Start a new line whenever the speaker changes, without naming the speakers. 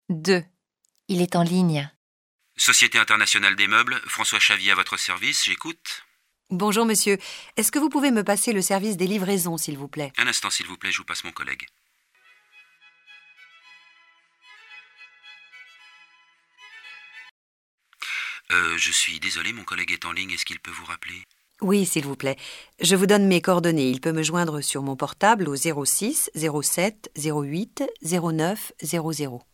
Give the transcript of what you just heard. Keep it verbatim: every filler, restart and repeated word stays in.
deux. Il est en ligne.
Société internationale des meubles, François Chavier à votre service, j'écoute.
Bonjour monsieur, est-ce que vous pouvez me passer le service des livraisons s'il vous plaît?
Un instant s'il vous plaît, je vous passe mon collègue. Euh, je suis désolé, mon collègue est en ligne, est-ce qu'il peut vous rappeler?
Oui, s'il vous plaît. Je vous donne mes coordonnées. Il peut me joindre sur mon portable au zéro six zéro sept zéro huit zéro neuf zéro zéro.